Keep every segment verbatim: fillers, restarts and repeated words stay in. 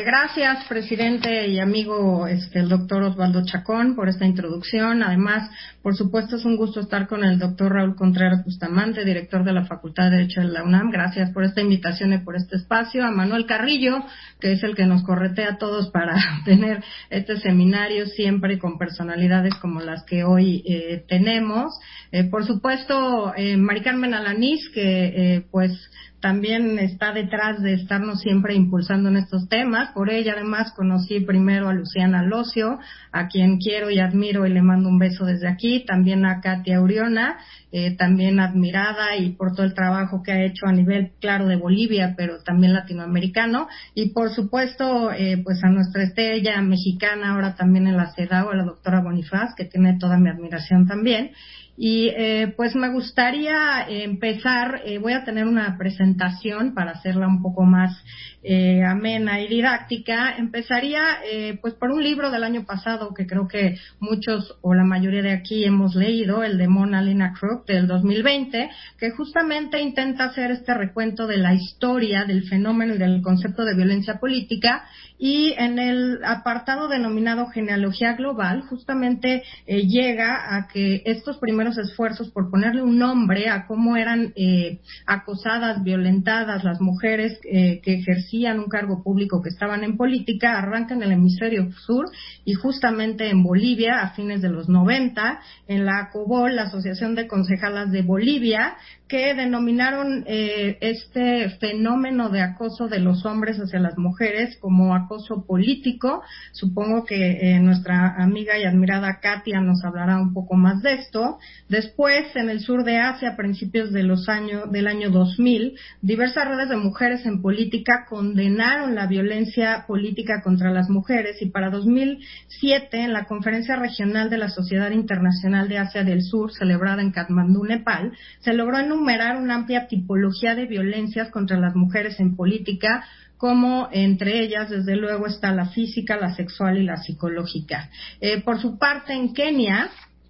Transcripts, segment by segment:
gracias, presidente y amigo, este, el doctor Osvaldo Chacón, por esta introducción. Además, por supuesto, es un gusto estar con el doctor Raúl Contreras Bustamante, director de la Facultad de Derecho de la UNAM. Gracias por esta invitación y por este espacio. A Manuel Carrillo, que es el que nos corretea a todos para tener este seminario, siempre con personalidades como las que hoy eh, tenemos. Eh, por supuesto, eh, Mari Carmen Alanís, que eh, pues también está detrás de estarnos siempre impulsando en estos temas. Por ella, además, conocí primero a Luciana Locio, a quien quiero y admiro y le mando un beso desde aquí. También a Katia Uriona, eh, también admirada y por todo el trabajo que ha hecho a nivel, claro, de Bolivia, pero también latinoamericano. Y, por supuesto, eh, pues a nuestra estrella mexicana, ahora también en la CEDAW, a la doctora Bonifaz, que tiene toda mi admiración también. Y eh, pues me gustaría empezar, eh, voy a tener una presentación para hacerla un poco más eh, amena y didáctica. Empezaría eh, pues por un libro del año pasado que creo que muchos o la mayoría de aquí hemos leído, el de Mona Lina Crook del dos mil veinte, que justamente intenta hacer este recuento de la historia del fenómeno y del concepto de violencia política, y en el apartado denominado Genealogía Global justamente eh, llega a que estos primeros esfuerzos por ponerle un nombre a cómo eran eh, acosadas, violentadas las mujeres eh, que ejercían un cargo público, que estaban en política, arrancan en el hemisferio sur y justamente en Bolivia a fines de los noventa, en la ACOBOL, la Asociación de Concejalas de Bolivia, que denominaron eh, este fenómeno de acoso de los hombres hacia las mujeres como acoso político. Supongo que eh, nuestra amiga y admirada Katia nos hablará un poco más de esto. Después, en el sur de Asia, a principios de los años, del año dos mil, diversas redes de mujeres en política condenaron la violencia política contra las mujeres, y para dos mil siete, en la Conferencia Regional de la Sociedad Internacional de Asia del Sur, celebrada en Katmandú, Nepal, se logró enumerar una amplia tipología de violencias contra las mujeres en política, como entre ellas, desde luego, está la física, la sexual y la psicológica. Eh, por su parte, en Kenia,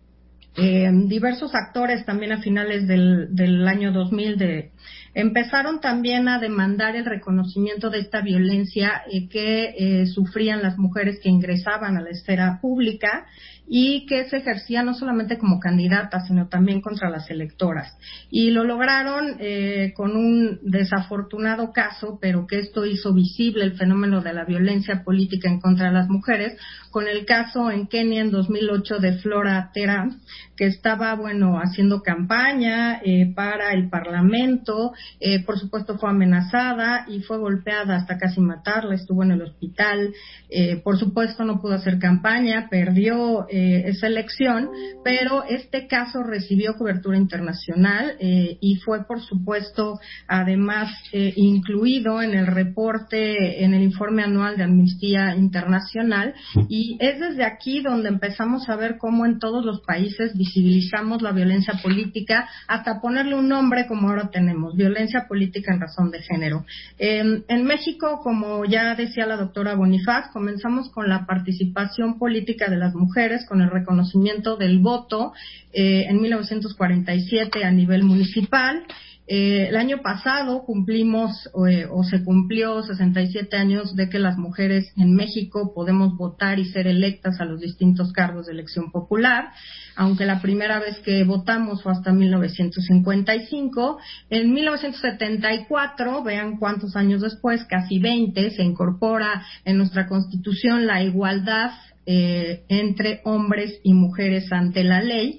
Eh, diversos actores también a finales del, del año dos mil de, empezaron también a demandar el reconocimiento de esta violencia eh, que eh, sufrían las mujeres que ingresaban a la esfera pública y que se ejercía no solamente como candidatas, sino también contra las electoras. Y lo lograron eh, con un desafortunado caso, pero que esto hizo visible el fenómeno de la violencia política en contra de las mujeres, con el caso en Kenia en dos mil ocho de Flora Tera, que estaba, bueno, haciendo campaña eh, para el Parlamento. Eh, por supuesto fue amenazada y fue golpeada hasta casi matarla, estuvo en el hospital. Eh, por supuesto no pudo hacer campaña, perdió eh, esa elección, pero este caso recibió cobertura internacional eh, y fue, por supuesto, además eh, incluido en el reporte, en el informe anual de Amnistía Internacional, y es desde aquí donde empezamos a ver cómo en todos los países visibilizamos la violencia política, hasta ponerle un nombre como ahora tenemos, violencia política en razón de género. Eh, en México, como ya decía la doctora Bonifaz, comenzamos con la participación política de las mujeres, con el reconocimiento del voto eh, en mil novecientos cuarenta y siete a nivel municipal. Eh, el año pasado cumplimos eh, o se cumplió sesenta y siete años de que las mujeres en México podemos votar y ser electas a los distintos cargos de elección popular, aunque la primera vez que votamos fue hasta mil novecientos cincuenta y cinco. En mil novecientos setenta y cuatro, vean cuántos años después, casi veinte, se incorpora en nuestra Constitución la igualdad eh, entre hombres y mujeres ante la ley,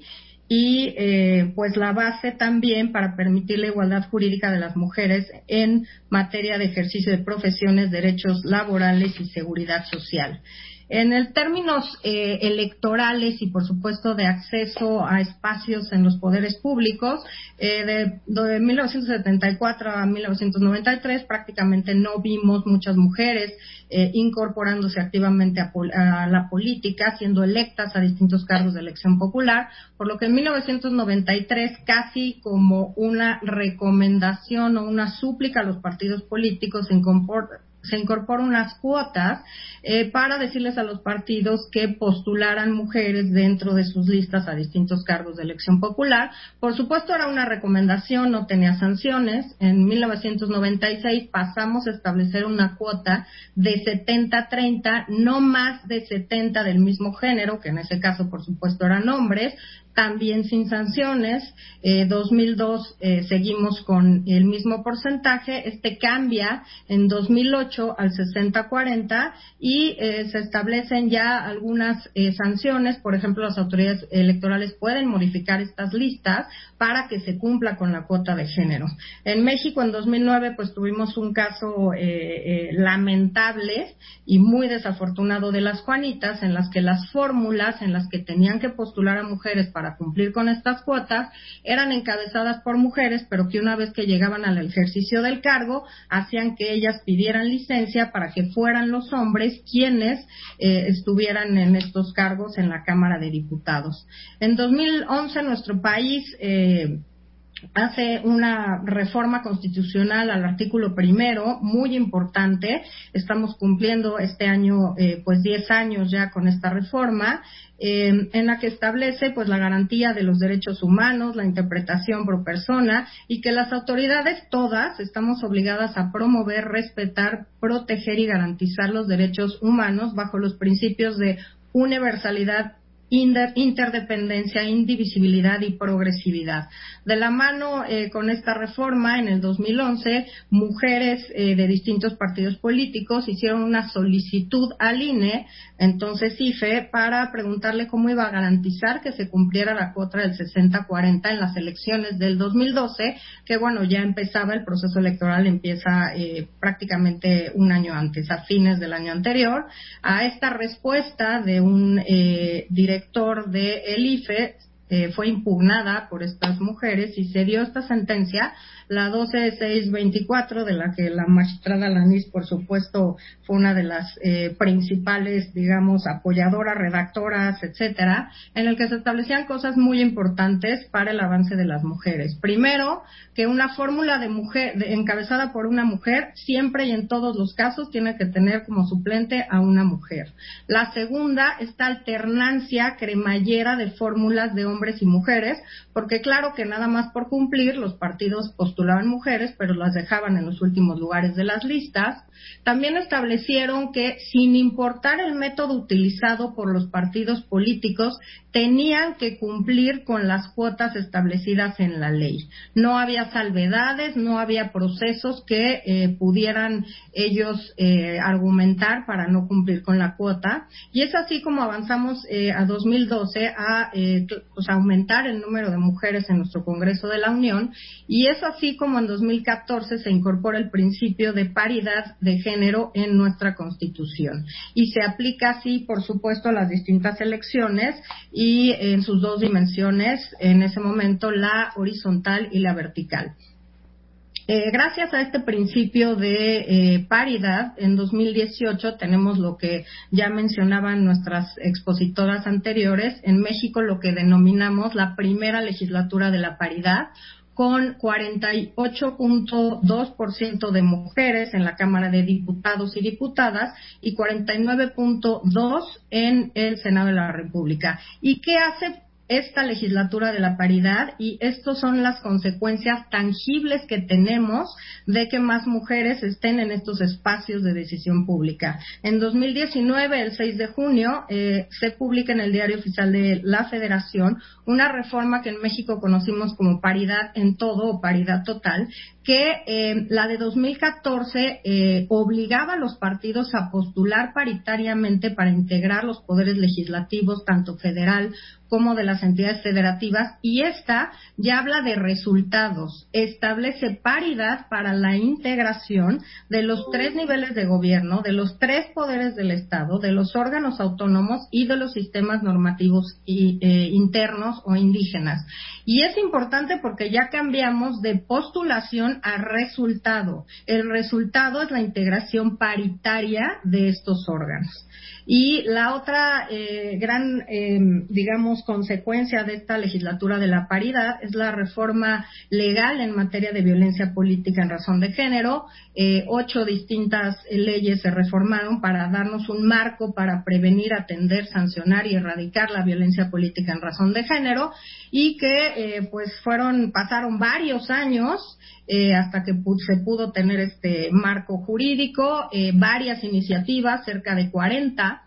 y eh, pues la base también para permitir la igualdad jurídica de las mujeres en materia de ejercicio de profesiones, derechos laborales y seguridad social. En el términos eh, electorales y, por supuesto, de acceso a espacios en los poderes públicos, eh, de, de mil novecientos setenta y cuatro a mil novecientos noventa y tres prácticamente no vimos muchas mujeres eh, incorporándose activamente a, a la política, siendo electas a distintos cargos de elección popular, por lo que en mil novecientos noventa y tres, casi como una recomendación o una súplica a los partidos políticos, se incorpora se incorporan unas cuotas eh, para decirles a los partidos que postularan mujeres dentro de sus listas a distintos cargos de elección popular. Por supuesto, era una recomendación, no tenía sanciones. En mil novecientos noventa y seis pasamos a establecer una cuota de setenta a treinta, no más de setenta del mismo género, que en ese caso, por supuesto, eran hombres, también sin sanciones. Eh, dos mil dos eh, seguimos con el mismo porcentaje. Este cambia en dos mil ocho al sesenta cuarenta y eh, se establecen ya algunas eh, sanciones. Por ejemplo, las autoridades electorales pueden modificar estas listas para que se cumpla con la cuota de género. En México, en dos mil nueve, pues tuvimos un caso eh, eh, lamentable y muy desafortunado de las Juanitas, en las que las fórmulas en las que tenían que postular a mujeres para cumplir con estas cuotas eran encabezadas por mujeres, pero que una vez que llegaban al ejercicio del cargo hacían que ellas pidieran licencia para que fueran los hombres quienes eh, estuvieran en estos cargos en la Cámara de Diputados. En dos mil once nuestro país eh, hace una reforma constitucional al artículo primero, muy importante. Estamos cumpliendo este año eh, pues diez años ya con esta reforma, eh, en la que establece pues la garantía de los derechos humanos, la interpretación pro persona, y que las autoridades todas estamos obligadas a promover, respetar, proteger y garantizar los derechos humanos bajo los principios de universalidad, interdependencia, indivisibilidad y progresividad. De la mano eh, con esta reforma, en el dos mil once, mujeres eh, de distintos partidos políticos hicieron una solicitud al I N E, entonces I F E, para preguntarle cómo iba a garantizar que se cumpliera la cuota del sesenta cuarenta en las elecciones del dos mil doce, que bueno, ya empezaba el proceso electoral, empieza eh, prácticamente un año antes, a fines del año anterior. A esta respuesta de un eh, director director de el I F E eh, fue impugnada por estas mujeres y se dio esta sentencia, la doce mil seiscientos veinticuatro, de la que la magistrada Lanís, por supuesto, fue una de las eh, principales, digamos, apoyadoras, redactoras, etcétera, en el que se establecían cosas muy importantes para el avance de las mujeres. Primero, que una fórmula de mujer de, encabezada por una mujer siempre y en todos los casos tiene que tener como suplente a una mujer. La segunda, esta alternancia cremallera de fórmulas de hombres y mujeres, porque claro que nada más por cumplir los partidos postulaban mujeres, pero las dejaban en los últimos lugares de las listas. También establecieron que, sin importar el método utilizado por los partidos políticos, tenían que cumplir con las cuotas establecidas en la ley. No había salvedades, no había procesos que eh, pudieran ellos eh, argumentar para no cumplir con la cuota. Y es así como avanzamos eh, a dos mil doce a eh, pues, aumentar el número de mujeres en nuestro Congreso de la Unión, y es así como en dos mil catorce se incorpora el principio de paridad de género en nuestra Constitución. Y se aplica así, por supuesto, a las distintas elecciones y en sus dos dimensiones, en ese momento la horizontal y la vertical. Eh, gracias a este principio de eh, paridad, en dos mil dieciocho tenemos lo que ya mencionaban nuestras expositoras anteriores, en México lo que denominamos la primera legislatura de la paridad, con cuarenta y ocho punto dos por ciento de mujeres en la Cámara de Diputados y Diputadas y cuarenta y nueve punto dos por ciento en el Senado de la República. ¿Y qué hace esta legislatura de la paridad? Y estas son las consecuencias tangibles que tenemos de que más mujeres estén en estos espacios de decisión pública. En dos mil diecinueve, el seis de junio, eh, se publica en el Diario Oficial de la Federación una reforma que en México conocimos como paridad en todo o paridad total, que eh, la de dos mil catorce eh, obligaba a los partidos a postular paritariamente para integrar los poderes legislativos, tanto federal como de las entidades federativas, y esta ya habla de resultados, establece paridad para la integración de los tres niveles de gobierno, de los tres poderes del Estado, de los órganos autónomos y de los sistemas normativos y, eh, internos o indígenas. Y es importante porque ya cambiamos de postulación a resultado. El resultado es la integración paritaria de estos órganos. Y la otra eh, gran, eh, digamos, consecuencia consecuencia de esta legislatura de la paridad es la reforma legal en materia de violencia política en razón de género. Eh, ocho distintas leyes se reformaron para darnos un marco para prevenir, atender, sancionar y erradicar la violencia política en razón de género, y que eh, pues fueron, pasaron varios años eh, hasta que pu- se pudo tener este marco jurídico, eh, varias iniciativas, cerca de cuarenta.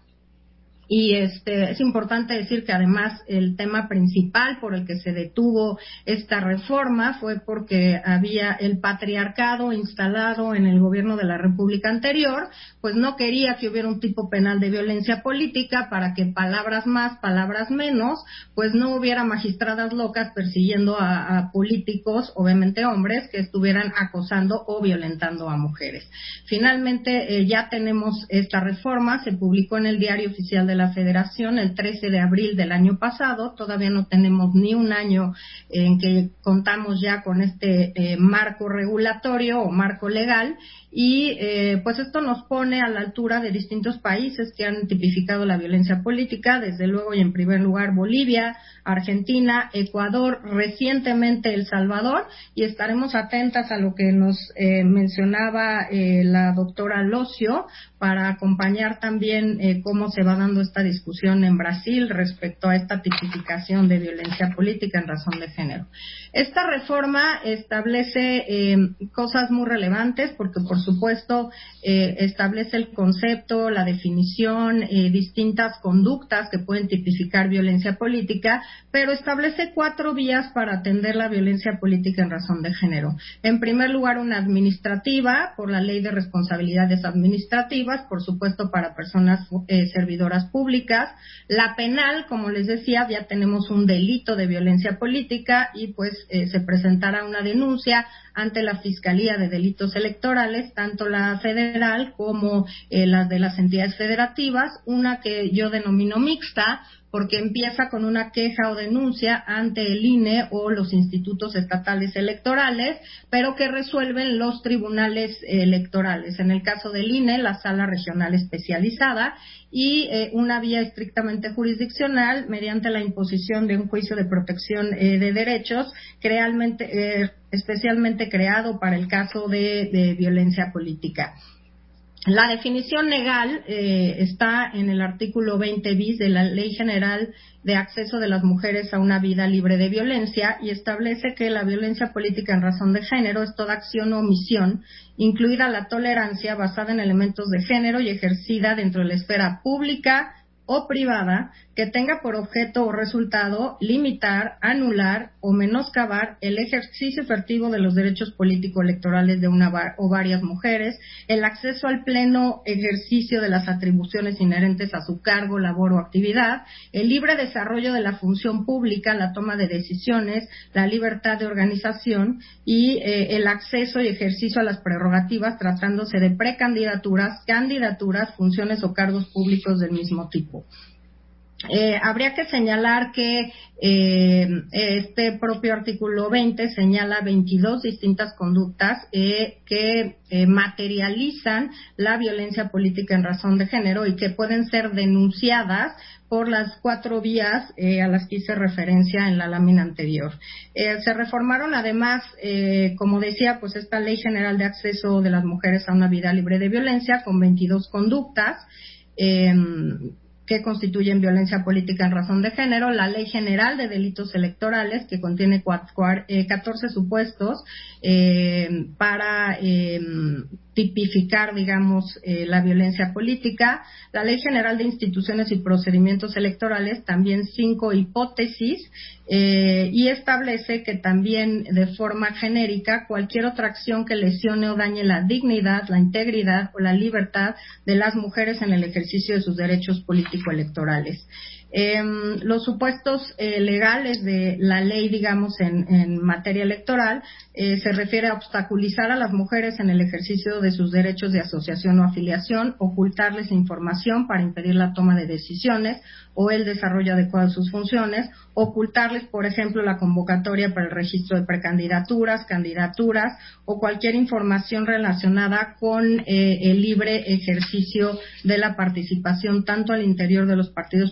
Y este es importante decir que además el tema principal por el que se detuvo esta reforma fue porque había el patriarcado instalado en el gobierno de la República anterior, pues no quería que hubiera un tipo penal de violencia política para que palabras más, palabras menos, pues no hubiera magistradas locas persiguiendo a, a políticos, obviamente hombres, que estuvieran acosando o violentando a mujeres. Finalmente eh, ya tenemos esta reforma, se publicó en el Diario Oficial de la la Federación el trece de abril del año pasado. Todavía no tenemos ni un año en que contamos ya con este eh, marco regulatorio o marco legal, y eh, pues esto nos pone a la altura de distintos países que han tipificado la violencia política, desde luego y en primer lugar Bolivia, Argentina, Ecuador, recientemente El Salvador, y estaremos atentas a lo que nos eh, mencionaba eh, la doctora Locio para acompañar también eh, cómo se va dando esta discusión en Brasil respecto a esta tipificación de violencia política en razón de género. Esta reforma establece eh, cosas muy relevantes porque, por supuesto, eh, establece el concepto, la definición, eh, distintas conductas que pueden tipificar violencia política, pero establece cuatro vías para atender la violencia política en razón de género. En primer lugar, una administrativa, por la Ley de Responsabilidades Administrativas, por supuesto para personas eh, servidoras públicas. La penal, como les decía, ya tenemos un delito de violencia política y pues eh, se presentará una denuncia ante la Fiscalía de Delitos Electorales, tanto la federal como eh, las de las entidades federativas, una que yo denomino mixta, porque empieza con una queja o denuncia ante el I N E o los institutos estatales electorales, pero que resuelven los tribunales electorales. En el caso del I N E, la Sala Regional Especializada, y eh, una vía estrictamente jurisdiccional mediante la imposición de un juicio de protección eh, de derechos, realmente, eh, especialmente creado para el caso de, de violencia política. La definición legal eh, está en el artículo veinte bis de la Ley General de Acceso de las Mujeres a una Vida Libre de Violencia, y establece que la violencia política en razón de género es toda acción o omisión, incluida la tolerancia basada en elementos de género y ejercida dentro de la esfera pública o privada, que tenga por objeto o resultado limitar, anular o menoscabar el ejercicio efectivo de los derechos político-electorales de una o varias mujeres, el acceso al pleno ejercicio de las atribuciones inherentes a su cargo, labor o actividad, el libre desarrollo de la función pública, la toma de decisiones, la libertad de organización y eh, el acceso y ejercicio a las prerrogativas tratándose de precandidaturas, candidaturas, funciones o cargos públicos del mismo tipo. Eh, habría que señalar que eh, este propio artículo veinte señala veintidós distintas conductas eh, que eh, materializan la violencia política en razón de género y que pueden ser denunciadas por las cuatro vías eh, a las que hice referencia en la lámina anterior. Eh, se reformaron además, eh, como decía, pues esta Ley General de Acceso de las Mujeres a una Vida Libre de Violencia con veintidós conductas eh, que constituyen violencia política en razón de género, la Ley General de Delitos Electorales, que contiene catorce supuestos eh, para eh, tipificar, digamos, eh, la violencia política, la Ley General de Instituciones y Procedimientos Electorales, también cinco hipótesis, eh, y establece que también de forma genérica cualquier otra acción que lesione o dañe la dignidad, la integridad o la libertad de las mujeres en el ejercicio de sus derechos político-electorales. Eh, los supuestos eh, legales de la ley, digamos, en, en materia electoral, eh, se refiere a obstaculizar a las mujeres en el ejercicio de sus derechos de asociación o afiliación, ocultarles información para impedir la toma de decisiones o el desarrollo adecuado de sus funciones, ocultarles, por ejemplo, la convocatoria para el registro de precandidaturas, candidaturas o cualquier información relacionada con eh, el libre ejercicio de la participación tanto al interior de los partidos políticos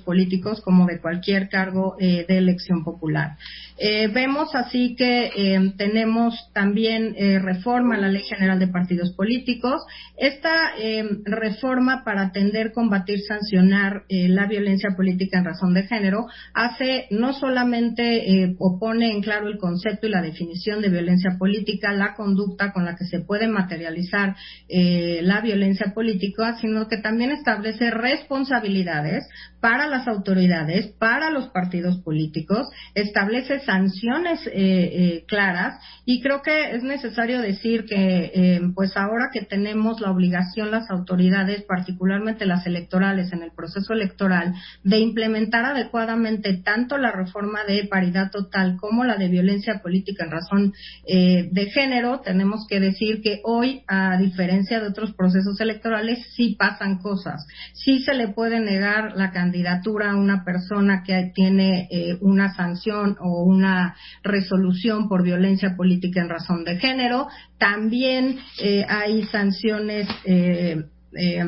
políticos como de cualquier cargo eh, de elección popular. Eh, vemos así que eh, tenemos también eh, reforma a la Ley General de Partidos Políticos. Esta eh, reforma para atender, combatir, sancionar eh, la violencia política en razón de género hace no solamente eh, o pone en claro el concepto y la definición de violencia política, la conducta con la que se puede materializar eh, la violencia política, sino que también establece responsabilidades para las autoridades, para los partidos políticos, establece sanciones eh, eh, claras, y creo que es necesario decir que eh, pues ahora que tenemos la obligación las autoridades, particularmente las electorales en el proceso electoral, de implementar adecuadamente tanto la reforma de paridad total como la de violencia política en razón eh, de género, tenemos que decir que hoy, a diferencia de otros procesos electorales, sí pasan cosas, sí se le puede negar la candidatura a una persona que tiene eh, una sanción o una resolución por violencia política en razón de género. También eh, hay sanciones eh, eh,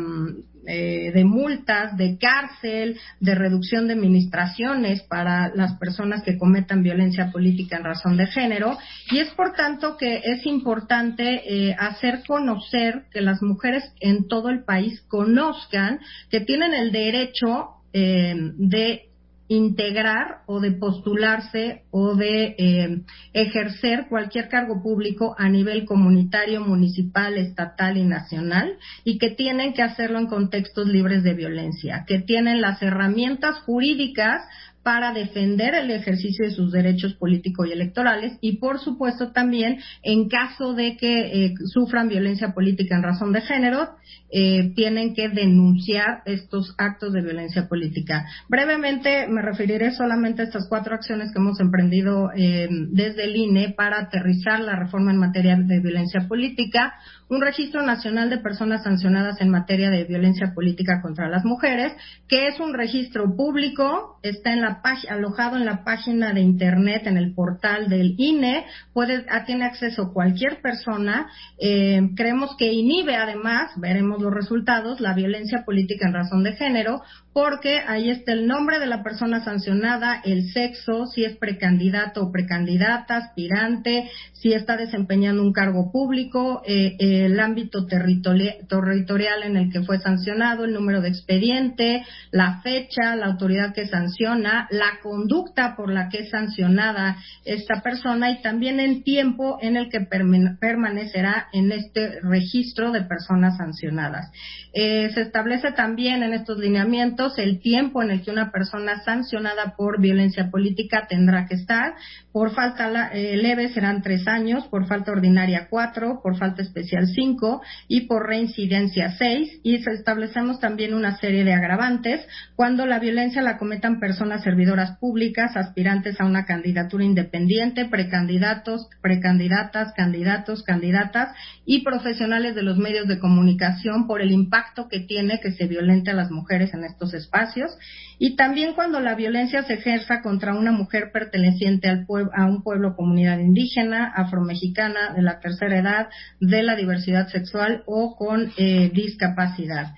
eh, de multas, de cárcel, de reducción de administraciones para las personas que cometan violencia política en razón de género, y es por tanto que es importante eh, hacer conocer, que las mujeres en todo el país conozcan que tienen el derecho eh, de integrar o de postularse o de eh, ejercer cualquier cargo público a nivel comunitario, municipal, estatal y nacional, y que tienen que hacerlo en contextos libres de violencia, que tienen las herramientas jurídicas para defender el ejercicio de sus derechos políticos y electorales, y por supuesto también en caso de que eh, sufran violencia política en razón de género, eh, tienen que denunciar estos actos de violencia política. Brevemente me referiré solamente a estas cuatro acciones que hemos emprendido eh, desde el I N E para aterrizar la reforma en materia de violencia política. Un registro nacional de personas sancionadas en materia de violencia política contra las mujeres, que es un registro público, está en la página, alojado en la página de internet, en el portal del I N E, puede, tiene acceso cualquier persona. Eh, creemos que inhibe además, veremos los resultados, la violencia política en razón de género, porque ahí está el nombre de la persona sancionada, el sexo, si es precandidato o precandidata, aspirante, si está desempeñando un cargo público, eh, el ámbito territorial, territorial en el que fue sancionado, el número de expediente, la fecha, la autoridad que sanciona, la conducta por la que es sancionada esta persona, y también el tiempo en el que permanecerá en este registro de personas sancionadas. Eh, se establece también en estos lineamientos el tiempo en el que una persona sancionada por violencia política tendrá que estar. Por falta la, eh, leve serán tres años, por falta ordinaria cuatro, por falta especial cinco y por reincidencia seis. Y establecemos también una serie de agravantes cuando la violencia la cometan personas servidoras públicas, aspirantes a una candidatura independiente, precandidatos, precandidatas, candidatos, candidatas y profesionales de los medios de comunicación, por el impacto que tiene que se violente a las mujeres en estos espacios. Y también cuando la violencia se ejerza contra una mujer perteneciente al pueblo, a un pueblo o comunidad indígena, afromexicana, de la tercera edad, de la diversidad sexual o con eh, discapacidad.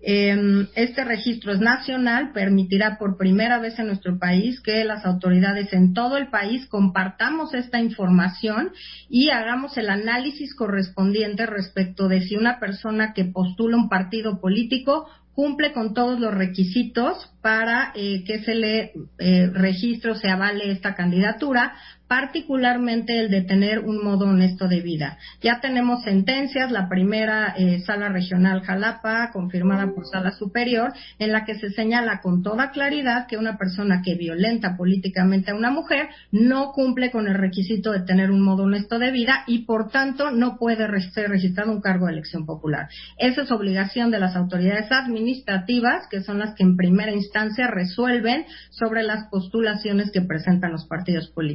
Este registro es nacional, permitirá por primera vez en nuestro país que las autoridades en todo el país compartamos esta información y hagamos el análisis correspondiente respecto de si una persona que postula un partido político cumple con todos los requisitos para eh, que se le eh, registre o se avale esta candidatura, particularmente el de tener un modo honesto de vida. Ya tenemos sentencias, la primera eh, Sala Regional Jalapa, confirmada por Sala Superior, en la que se señala con toda claridad que una persona que violenta políticamente a una mujer no cumple con el requisito de tener un modo honesto de vida y por tanto no puede ser registrado un cargo de elección popular. Esa es obligación de las autoridades administrativas, que son las que en primera instancia resuelven sobre las postulaciones que presentan los partidos políticos.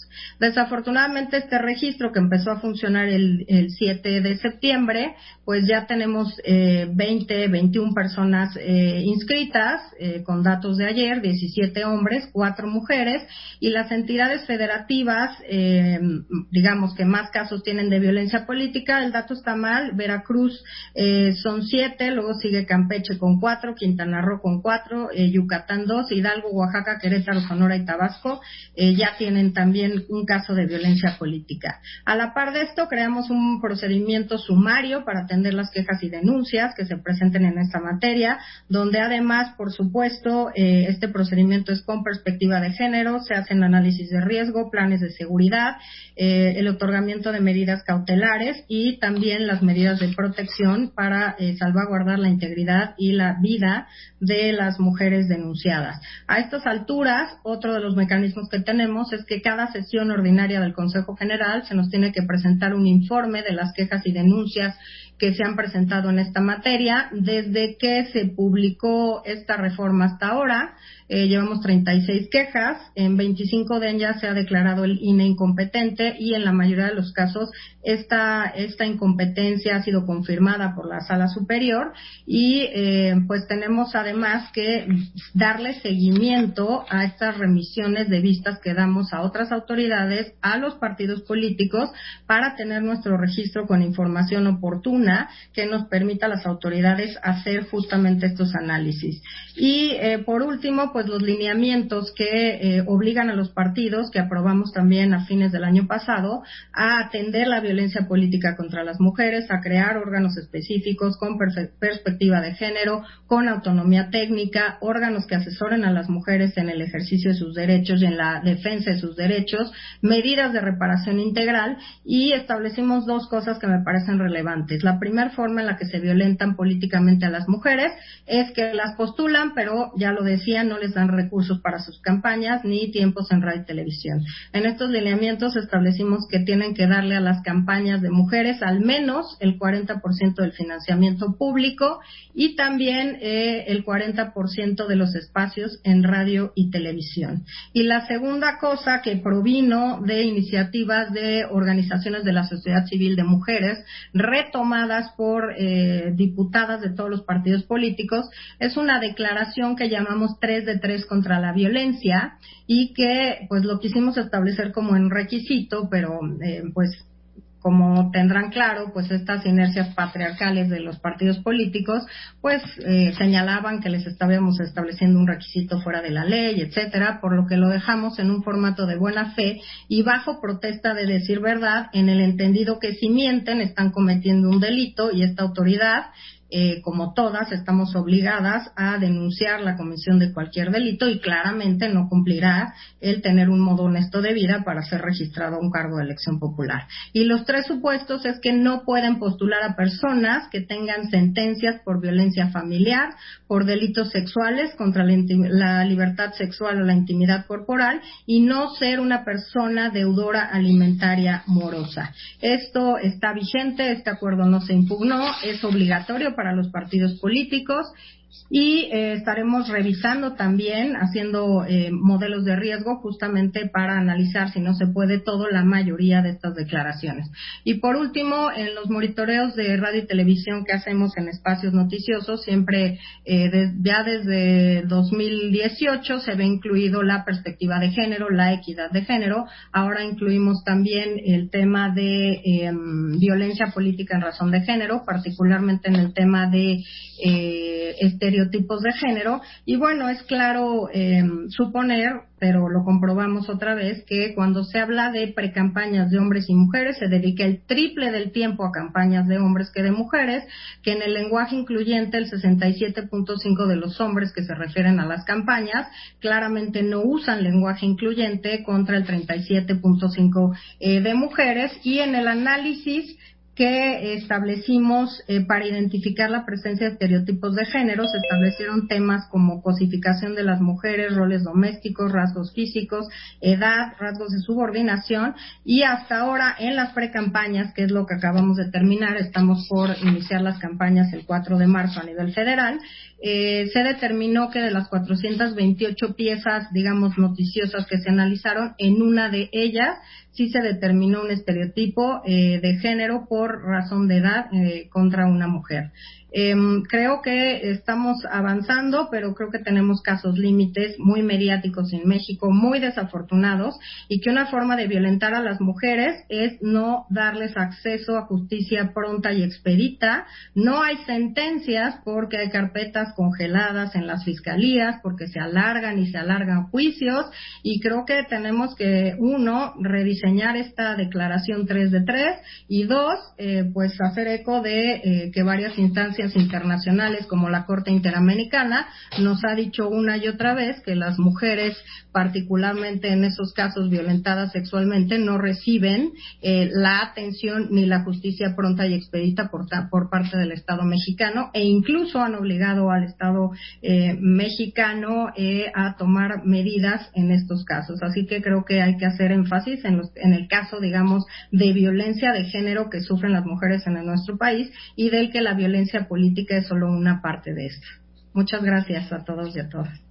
Desafortunadamente, este registro que empezó a funcionar el, el siete de septiembre, pues ya tenemos eh, veinte, veintiuna personas eh, inscritas, eh, con datos de ayer, diecisiete hombres, cuatro mujeres, y las entidades federativas, eh, digamos que más casos tienen de violencia política. El dato está mal. Veracruz eh, son siete, luego sigue Campeche con cuatro, Quintana Roo con cuatro, eh, Yucatán dos, Hidalgo, Oaxaca, Querétaro, Sonora y Tabasco eh, ya tienen también un caso de violencia política. A la par de esto, creamos un procedimiento sumario para atender las quejas y denuncias que se presenten en esta materia, donde además, por supuesto, eh, este procedimiento es con perspectiva de género, se hacen análisis de riesgo, planes de seguridad, eh, el otorgamiento de medidas cautelares y también las medidas de protección para eh, salvaguardar la integridad y la vida de las mujeres denunciadas. A estas alturas, otro de los mecanismos que tenemos es que cada sesión ordinaria del Consejo General se nos tiene que presentar un informe de las quejas y denuncias que se han presentado en esta materia. Desde que se publicó esta reforma hasta ahora, eh, llevamos treinta y seis quejas, en veinticinco de ellas se ha declarado el I N E incompetente y en la mayoría de los casos esta, esta incompetencia ha sido confirmada por la Sala Superior y eh, pues tenemos además que darle seguimiento a estas remisiones de vistas que damos a otras autoridades, a los partidos políticos, para tener nuestro registro con información oportuna que nos permita a las autoridades hacer justamente estos análisis. Y eh, por último, pues los lineamientos que eh, obligan a los partidos, que aprobamos también a fines del año pasado, a atender la violencia política contra las mujeres, a crear órganos específicos con perfe- perspectiva de género, con autonomía técnica, órganos que asesoren a las mujeres en el ejercicio de sus derechos y en la defensa de sus derechos, medidas de reparación integral, y establecimos dos cosas que me parecen relevantes. La primera forma en la que se violentan políticamente a las mujeres es que las postulan, pero ya lo decía, no les dan recursos para sus campañas ni tiempos en radio y televisión. En estos lineamientos establecimos que tienen que darle a las campañas de mujeres al menos el cuarenta por ciento del financiamiento público y también eh, el cuarenta por ciento de los espacios en radio y televisión. Y la segunda cosa, que provino de iniciativas de organizaciones de la sociedad civil de mujeres retomadas por eh, diputadas de todos los partidos políticos, es una declaración que llamamos tres de tres contra la violencia y que pues lo quisimos establecer como en requisito, pero eh, pues como tendrán claro, pues estas inercias patriarcales de los partidos políticos, pues eh, señalaban que les estábamos estableciendo un requisito fuera de la ley, etcétera, por lo que lo dejamos en un formato de buena fe y bajo protesta de decir verdad, en el entendido que si mienten están cometiendo un delito y esta autoridad, Eh, como todas, estamos obligadas a denunciar la comisión de cualquier delito y claramente no cumplirá el tener un modo honesto de vida para ser registrado a un cargo de elección popular. Y los tres supuestos es que no pueden postular a personas que tengan sentencias por violencia familiar, por delitos sexuales contra la, intim- la libertad sexual o la intimidad corporal y no ser una persona deudora alimentaria morosa. Esto está vigente, este acuerdo no se impugnó, es obligatorio para los partidos políticos y eh, estaremos revisando también, haciendo eh, modelos de riesgo justamente para analizar si no se puede todo la mayoría de estas declaraciones. Y por último, en los monitoreos de radio y televisión que hacemos en espacios noticiosos, siempre eh, de, ya desde dos mil dieciocho se ve incluido la perspectiva de género, la equidad de género. Ahora incluimos también el tema de eh, violencia política en razón de género, particularmente en el tema de eh, estereotipos de género. Y bueno, es claro eh, suponer, pero lo comprobamos otra vez, que cuando se habla de precampañas de hombres y mujeres se dedica el triple del tiempo a campañas de hombres que de mujeres, que en el lenguaje incluyente el sesenta y siete punto cinco de los hombres que se refieren a las campañas claramente no usan lenguaje incluyente contra el treinta y siete punto cinco eh, de mujeres. Y en el análisis que establecimos eh, para identificar la presencia de estereotipos de género, se establecieron temas como cosificación de las mujeres, roles domésticos, rasgos físicos, edad, rasgos de subordinación, y hasta ahora en las precampañas, que es lo que acabamos de terminar, estamos por iniciar las campañas el cuatro de marzo a nivel federal, eh, se determinó que de las cuatrocientas veintiocho piezas, digamos, noticiosas que se analizaron, en una de ellas sí se determinó un estereotipo eh, de género por razón de edad eh, contra una mujer. Eh, creo que estamos avanzando, pero creo que tenemos casos límites muy mediáticos en México, muy desafortunados, y que una forma de violentar a las mujeres es no darles acceso a justicia pronta y expedita. No hay sentencias porque hay carpetas congeladas en las fiscalías, porque se alargan y se alargan juicios, y creo que tenemos que, uno, rediseñar esta declaración tres de tres, y dos, eh, pues hacer eco de eh, que varias instancias internacionales como la Corte Interamericana nos ha dicho una y otra vez que las mujeres, particularmente en esos casos violentadas sexualmente, no reciben eh, la atención ni la justicia pronta y expedita por, por parte del Estado mexicano, e incluso han obligado al Estado eh, mexicano eh, a tomar medidas en estos casos. Así que creo que hay que hacer énfasis en, los, en el caso, digamos, de violencia de género que sufren las mujeres en nuestro país, y del que la violencia política es solo una parte de esto. Muchas gracias a todos y a todas.